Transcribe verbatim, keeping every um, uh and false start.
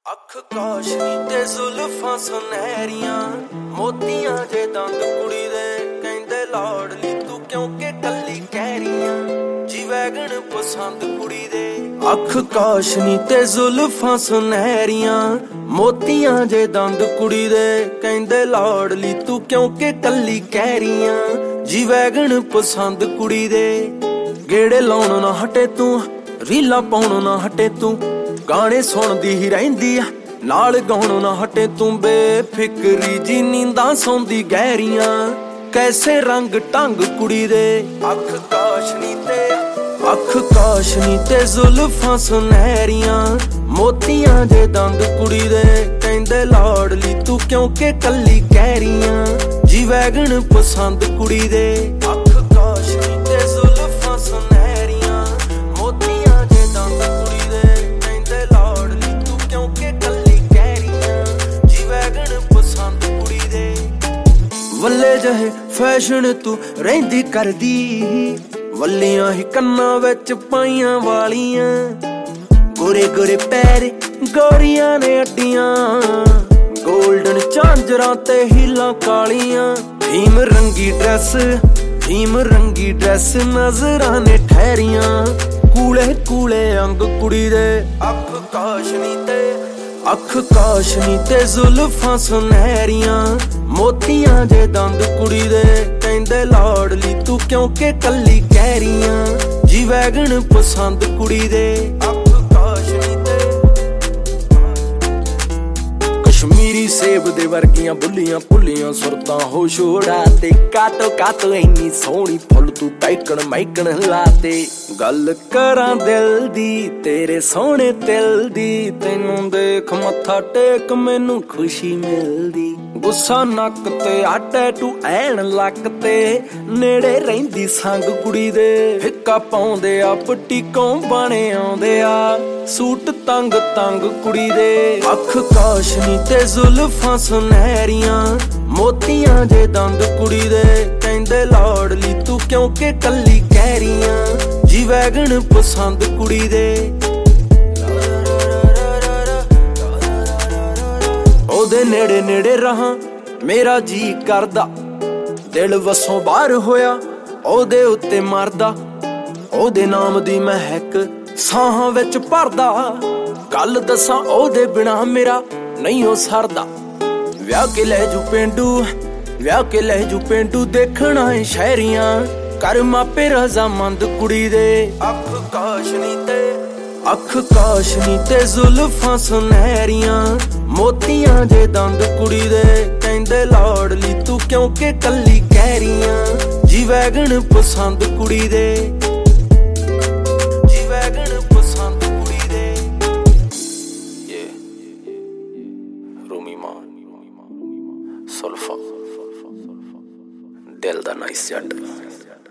ਅੱਖ ਕਾਸ਼ਨੀ ਤੇ ਜ਼ੁਲਫਾਂ ਸੁਨਹਿਰੀਆਂ ਮੋਤੀਆਂ ਜੇ ਦੰਦ ਕੁੜੀ ਦੇ ਕਹਿੰਦੇ ਲਾੜਲੀ ਤੂੰ ਕਿਉਂਕਿ ਕੱਲੀ ਕਹਿ ਰਹੀਆਂ ਜੀ ਵੈਗਣ ਪਸੰਦ ਕੁੜੀ ਦੇ। ਅੱਖ ਕਾਸ਼ਨੀ ਤੇ ਜ਼ੁਲਫਾਂ ਸੁਨਹਿਰੀਆਂ ਮੋਤੀਆਂ ਜੇ ਦੰਦ ਕੁੜੀ ਦੇ ਕਹਿੰਦੇ ਲਾੜਲੀ ਤੂੰ ਕਿਉਂਕਿ ਕੱਲੀ ਕਹਿ ਰਹੀਆਂ ਜੀ ਵੈਗਣ ਪਸੰਦ ਕੁੜੀ ਦੇ। ਗੇੜੇ ਲਾਉਣ ਨਾ ਹਟੇ ਤੂੰ ਰੀਲਾਂ ਪਾਉਣ ਨਾ ਹਟੇ ਤੂੰ ਗਾਣੇ ਸੁਣਦੀ ਹੀ ਰਹਿੰਦੀ ਆ ਨਾਲ ਗਾਉਣ ਨਾ ਹਟੇ ਤੂੰ ਬੇਫਿਕਰੀ ਜੀ ਨੀਂਦਾਂ ਸੌਂਦੀ ਗਹਿਰੀਆਂ ਕੈਸੇ ਰੰਗ ਢੰਗ ਕੁੜੀ ਦੇ। ਅੱਖ ਕਾਸ਼ਨੀ ਤੇ ਅੱਖ ਕਾਸ਼ਨੀ ਤੇ ਜ਼ੁਲਫਾਂ ਸੁਨਹਿਰੀਆਂ ਮੋਤੀਆਂ ਜੇ ਦੰਦ ਕੁੜੀ ਦੇ ਕਹਿੰਦੇ ਲਾੜਲੀ ਤੂੰ ਕਿਉਂਕਿ ਕੱਲੀ ਕਹਿ ਰਹੀਆਂ ਜੀ ਵੈਗਣ ਪਸੰਦ ਕੁੜੀ ਦੇ। ਅੱਖ ਕਾਸ਼ਨੀ ਤੇ ਜ਼ੁਲਫਾਂ ਸੁਨਹਿਰੀਆਂ ਮੋਤੀਆਂ ਜੇ ਦੰਦ ਕੁੜੀ ਦੇ ਕਹਿੰਦੇ ਲਾੜਲੀ ਤੂੰ ਕਿਉਂਕਿ ਕੱਲੀ ਕਹਿ ਰਹੀਆਂ ਜੀ ਵੈਗਣ ਪਸੰਦ ਕੁੜੀ ਦੇ। ਵੱਲੇ ਜਿਹੇ ਫੈਸ਼ਨ ਤੂੰ ਰਹਿੰਦੀ ਕਰਦੀ ਵੱਲੀਆਂ ਹੀ ਕੰਨਾਂ ਵਿੱਚ ਪਾਈਆਂ ਵਾਲੀਆਂ ਗੋਰੇ ਗੋਰੇ ਪੈਰ ਗੋਰੀਆਂ ਨੇ ਅੱਡੀਆਂ ਗੋਲਡਨ ਝਾਂਜਰਾਂ ਤੇ ਹੀਲਾਂ ਕਾਲੀਆਂ ਭੀਮ ਰੰਗੀ ਡਰੈਸ ਭੀਮ ਰੰਗੀ ਡਰੈਸ ਨਜ਼ਰਾਂ ਨੇ ਠਹਿਰੀਆਂ ਕੂਲੇ ਕੂਲੇ ਅੰਗ ਕੁੜੀ ਦੇ। ਅੱਖ ਕਾਸ਼ਨੀ ਤੇ ਅੱਖ ਕਾਸ਼ਨੀ ਤੇ ਜ਼ੁਲਫਾਂ ਸੁਨਹਿਰੀਆਂ ਮੋਤੀਆਂ ਜੇ ਦੰਦ ਕੁੜੀ ਦੇ ਕਹਿੰਦੇ ਲਾੜਲੀ ਤੂੰ ਕਿਉਂਕਿ ਕੱਲੀ ਕਹਿ ਰਹੀਆਂ ਜੀ ਵੈਗਣ ਪਸੰਦ ਕੁੜੀ ਦੇ। ਅੱਖ ਕਾਸ਼ਨੀ ਤੇ ਕਸ਼ਮੀਰੀ ਸੇਬ ਦੇ ਵਰਗੀਆਂ ਬੁੱਲੀਆਂ ਭੁੱਲੀਆਂ ਸੁਰਤਾਂ ਹੋ ਛੋੜਾ ਤੇ ਕਾਟੋ ਕਾਟੋ ਇੰਨੀ ਸੋਹਣੀ ਫੁੱਲ ਤੂੰ ਪੈਕਣ ਮੈਕਣ ਲਾਤੇ ਗੱਲ ਕਰਾਂ ਦਿਲ ਦੀ ਤੇਰੇ ਸੋਹਣੇ ਦਿਲ ਦੀ ਤੈਨੂੰ ਦੇਖ ਮੱਥਾ ਟੇਕ ਮੈਨੂੰ ਖੁਸ਼ੀ ਮਿਲਦੀ ਗੁੱਸਾ ਨੱਕ ਤੇ ਆ ਟੈਟੂ ਐਣ ਲੱਕ ਤੇ ਨੇੜੇ ਰਹਿੰਦੀ ਸੰਗ ਕੁੜੀ ਦੇ ਫਿੱਕਾ ਪਾਉਂਦੇ ਆ ਪਟੀਕੋਂ ਬਣੇ ਆਉਂਦੇ ਆ ਸੂਟ ਤੰਗ ਤੰਗ ਕੁੜੀ ਦੇ। ਅੱਖ ਕਾਸ਼ਨੀ ਤੇ ਜ਼ੁਲਫਾਂ ਸੁਨਹਿਰੀਆਂ ਮੋਤੀਆਂ ਜੇ ਦੰਦ ਕੁੜੀ ਦੇ ਕਹਿੰਦੇ ਲਾੜਲੀ ਤੂੰ ਕਿਉਂਕਿ ਕੱਲੀ ਕਹਿ ਰਹੀਆਂ ਜੀ ਵੈਗਣ ਪਸੰਦ ਕੁੜੀ ਦੇ। ਉਹਦੇ ਨੇੜੇ ਨੇੜੇ ਰਹਾਂ ਮੇਰਾ ਜੀ ਕਰਦਾ ਦਿਲ ਵਸੋਂ ਬਾਹਰ ਹੋਇਆ ਉਹਦੇ ਉੱਤੇ ਮਰਦਾ ਉਹਦੇ ਨਾਮ ਦੀ ਮਹਿਕ ਸਾਹਾਂ ਵਿੱਚ ਭਰਦਾ ਗੱਲ ਦੱਸਾਂ ਉਹਦੇ ਬਿਨਾ ਮੇਰਾ ਨਹੀਂ ਉਹ ਸਰਦਾ ਵਿਆਹ ਕੇ ਲੈ ਜੂ ਪੇਂਡੂ ਵਿਆਹ ਕੇ ਲੈ ਜੂ ਪੇਂਡੂ ਦੇਖਣਾ ਏ ਸ਼ਹਿਰੀਆਂ ਕਰ ਮਾਪੇ ਰਜ਼ਾਮੰਦ ਕੁੜੀ ਦੇ। ਅੱਖ ਕਾਸ਼ਨੀ ਤੇ ਅੱਖ ਕਾਸ਼ਨੀ ਤੇ ਜ਼ੁਲਫਾਂ ਸੁਨਹਿਰੀਆਂ ਮੋਤੀਆਂ ਜੇ ਦੰਦ ਕੁੜੀ ਦੇ ਕਹਿੰਦੇ ਲਾੜਲੀ ਤੂੰ ਕਿਉਂਕਿ ਕੱਲੀ ਕਹਿ ਰਹੀਆਂ ਜੀ ਵੈਗਣ ਪਸੰਦ ਕੁੜੀ ਦੇ। ਜੀ ਵੈਗਣ ਪਸੰਦ ਕੁੜੀ ਦੇ। ਰੂਮੀ ਮਾਂ ਸੁਲਫਾ ਦਿਲ ਦਾ ਨਾਈਸ ਜੱਟ।